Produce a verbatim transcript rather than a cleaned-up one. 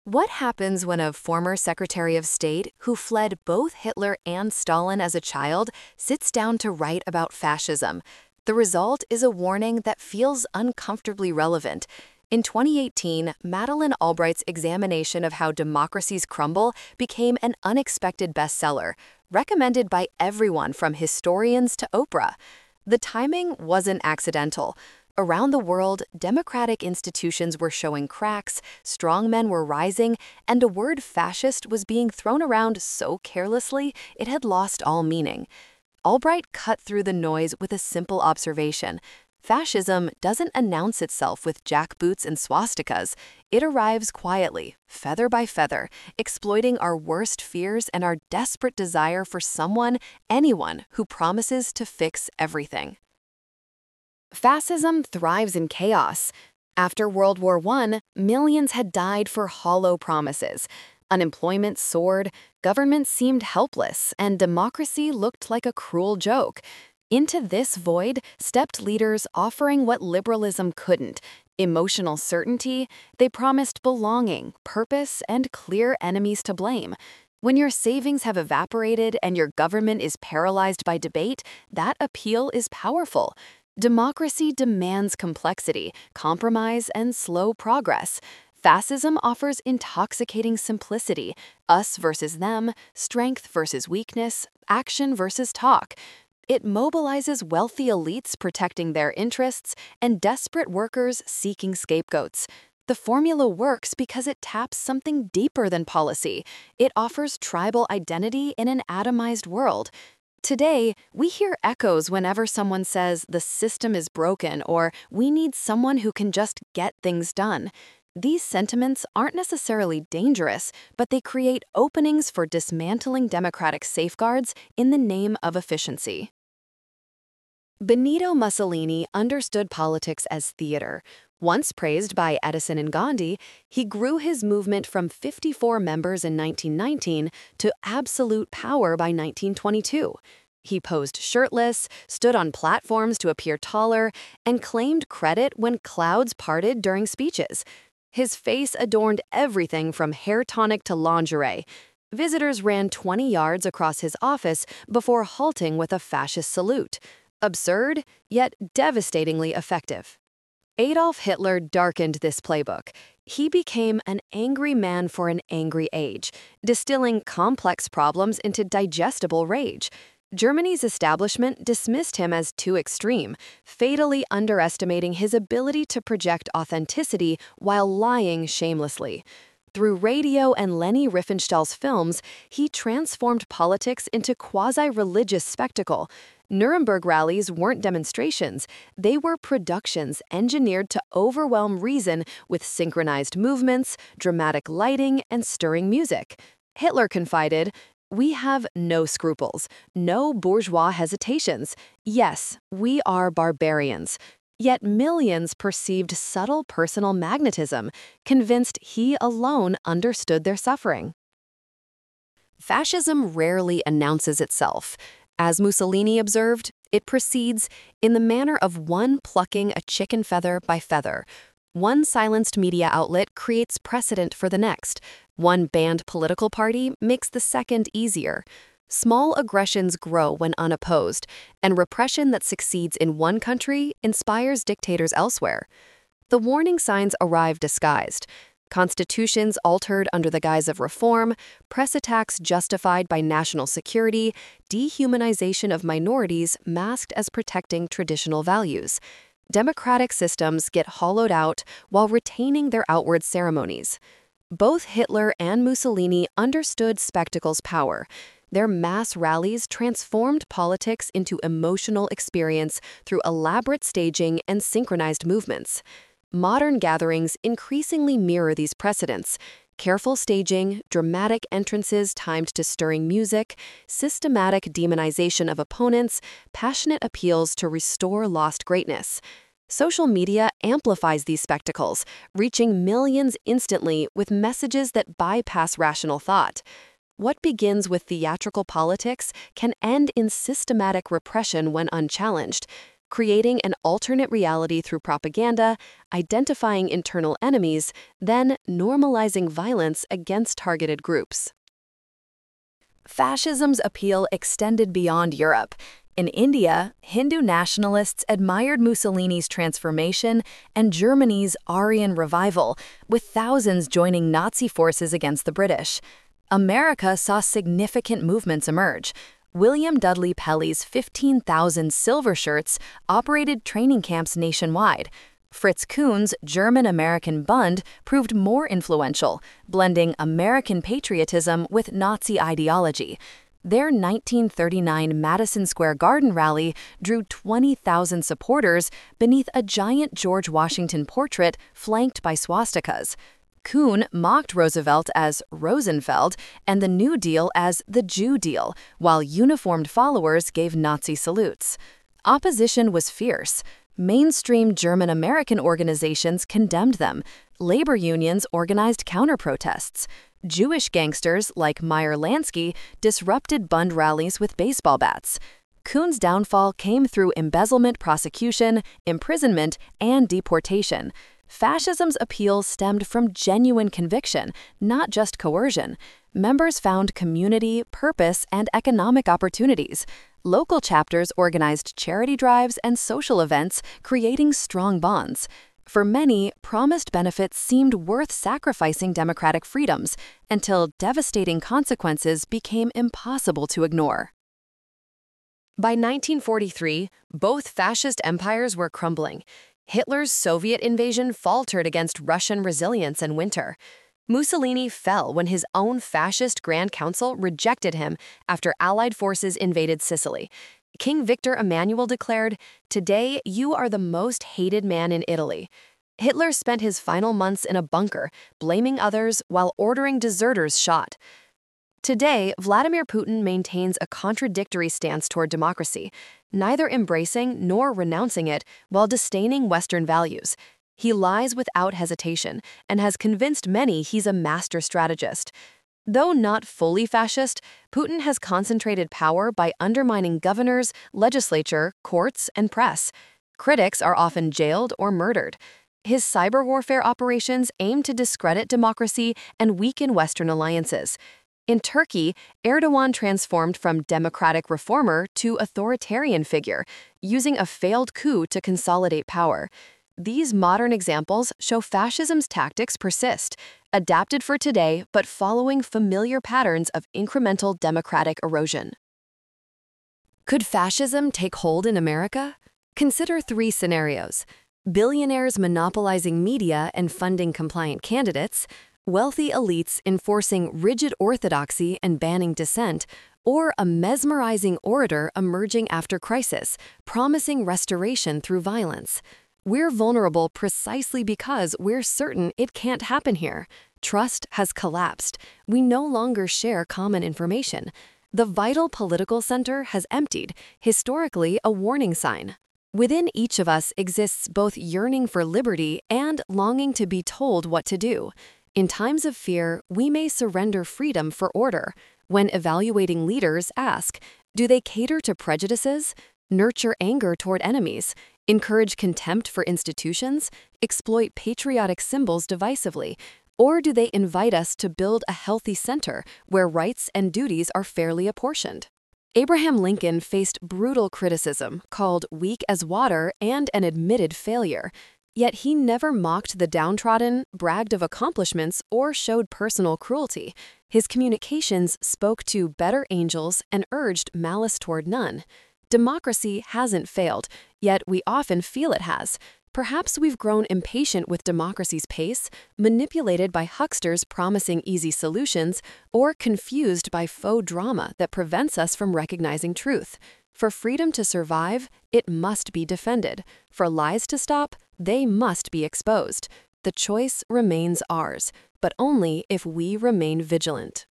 What happens when a former Secretary of State who fled both Hitler and Stalin as a child sits down to write about fascism? The result is a warning that feels uncomfortably relevant. In twenty eighteen, Madeleine Albright's examination of how democracies crumble became an unexpected bestseller, recommended by everyone from historians to Oprah. The timing wasn't accidental. Around the world, democratic institutions were showing cracks, strongmen were rising, and a word fascist was being thrown around so carelessly it had lost all meaning. Albright cut through the noise with a simple observation. Fascism doesn't announce itself with jackboots and swastikas. It arrives quietly, feather by feather, exploiting our worst fears and our desperate desire for someone, anyone, who promises to fix everything. Fascism thrives in chaos. After World War One, millions had died for hollow promises. Unemployment soared, government seemed helpless, and democracy looked like a cruel joke. Into this void stepped leaders offering what liberalism couldn't: emotional certainty. They promised belonging, purpose, and clear enemies to blame. When your savings have evaporated and your government is paralyzed by debate, that appeal is powerful. Democracy demands complexity, compromise, and slow progress. Fascism offers intoxicating simplicity: us versus them, strength versus weakness, action versus talk. It mobilizes wealthy elites protecting their interests and desperate workers seeking scapegoats. The formula works because it taps something deeper than policy. It offers tribal identity in an atomized world. Today, we hear echoes whenever someone says the system is broken or we need someone who can just get things done. These sentiments aren't necessarily dangerous, but they create openings for dismantling democratic safeguards in the name of efficiency. Benito Mussolini understood politics as theater. Once praised by Edison and Gandhi, he grew his movement from fifty-four members in nineteen nineteen to absolute power by nineteen twenty-two. He posed shirtless, stood on platforms to appear taller, and claimed credit when clouds parted during speeches. His face adorned everything from hair tonic to lingerie. Visitors ran twenty yards across his office before halting with a fascist salute. Absurd, yet devastatingly effective. Adolf Hitler darkened this playbook. He became an angry man for an angry age, distilling complex problems into digestible rage. Germany's establishment dismissed him as too extreme, fatally underestimating his ability to project authenticity while lying shamelessly. Through radio and Leni Riefenstahl's films, he transformed politics into quasi-religious spectacle. Nuremberg rallies weren't demonstrations, they were productions engineered to overwhelm reason with synchronized movements, dramatic lighting, and stirring music. Hitler confided, "We have no scruples, no bourgeois hesitations. Yes, we are barbarians." Yet millions perceived subtle personal magnetism, convinced he alone understood their suffering. Fascism rarely announces itself. As Mussolini observed, it proceeds in the manner of one plucking a chicken feather by feather. One silenced media outlet creates precedent for the next. One banned political party makes the second easier. Small aggressions grow when unopposed, and repression that succeeds in one country inspires dictators elsewhere. The warning signs arrive disguised. Constitutions altered under the guise of reform, press attacks justified by national security, dehumanization of minorities masked as protecting traditional values. Democratic systems get hollowed out while retaining their outward ceremonies. Both Hitler and Mussolini understood spectacle's power. Their mass rallies transformed politics into emotional experience through elaborate staging and synchronized movements. Modern gatherings increasingly mirror these precedents: careful staging, dramatic entrances timed to stirring music, systematic demonization of opponents, passionate appeals to restore lost greatness. Social media amplifies these spectacles, reaching millions instantly with messages that bypass rational thought. What begins with theatrical politics can end in systematic repression when unchallenged. creating an alternate reality through propaganda, identifying internal enemies, then normalizing violence against targeted groups. Fascism's appeal extended beyond Europe. In India, Hindu nationalists admired Mussolini's transformation and Germany's Aryan revival, with thousands joining Nazi forces against the British. America saw significant movements emerge. William Dudley Pelley's fifteen thousand Silver Shirts operated training camps nationwide. Fritz Kuhn's German-American Bund proved more influential, blending American patriotism with Nazi ideology. Their nineteen thirty-nine Madison Square Garden rally drew twenty thousand supporters beneath a giant George Washington portrait flanked by swastikas. Kuhn mocked Roosevelt as Rosenfeld and the New Deal as the Jew Deal, while uniformed followers gave Nazi salutes. Opposition was fierce. Mainstream German-American organizations condemned them. Labor unions organized counter-protests. Jewish gangsters like Meyer Lansky disrupted Bund rallies with baseball bats. Kuhn's downfall came through embezzlement prosecution, imprisonment, and deportation. Fascism's appeal stemmed from genuine conviction, not just coercion. Members found community, purpose, and economic opportunities. Local chapters organized charity drives and social events, creating strong bonds. For many, promised benefits seemed worth sacrificing democratic freedoms until devastating consequences became impossible to ignore. By nineteen forty-three, both fascist empires were crumbling. Hitler's Soviet invasion faltered against Russian resilience and winter. Mussolini fell when his own fascist Grand Council rejected him after Allied forces invaded Sicily. King Victor Emmanuel declared, "Today you are the most hated man in Italy." Hitler spent his final months in a bunker, blaming others while ordering deserters shot. Today, Vladimir Putin maintains a contradictory stance toward democracy, neither embracing nor renouncing it while disdaining Western values. He lies without hesitation and has convinced many he's a master strategist. Though not fully fascist, Putin has concentrated power by undermining governors, legislature, courts, and press. Critics are often jailed or murdered. His cyber warfare operations aim to discredit democracy and weaken Western alliances. In Turkey, Erdogan transformed from democratic reformer to authoritarian figure, using a failed coup to consolidate power. These modern examples show fascism's tactics persist, adapted for today but following familiar patterns of incremental democratic erosion. Could fascism take hold in America? Consider three scenarios: billionaires monopolizing media and funding compliant candidates, wealthy elites enforcing rigid orthodoxy and banning dissent, or a mesmerizing orator emerging after crisis, promising restoration through violence. We're vulnerable precisely because we're certain it can't happen here. Trust has collapsed. We no longer share common information. The vital political center has emptied, historically a warning sign. Within each of us exists both yearning for liberty and longing to be told what to do. In times of fear, we may surrender freedom for order. When evaluating leaders, ask, do they cater to prejudices, nurture anger toward enemies, encourage contempt for institutions, exploit patriotic symbols divisively, or do they invite us to build a healthy center where rights and duties are fairly apportioned? Abraham Lincoln faced brutal criticism, called weak as water and an admitted failure. Yet he never mocked the downtrodden, bragged of accomplishments, or showed personal cruelty. His communications spoke to better angels and urged malice toward none. Democracy hasn't failed, yet we often feel it has. Perhaps we've grown impatient with democracy's pace, manipulated by hucksters promising easy solutions, or confused by faux drama that prevents us from recognizing truth. For freedom to survive, it must be defended. For lies to stop, they must be exposed. The choice remains ours, but only if we remain vigilant.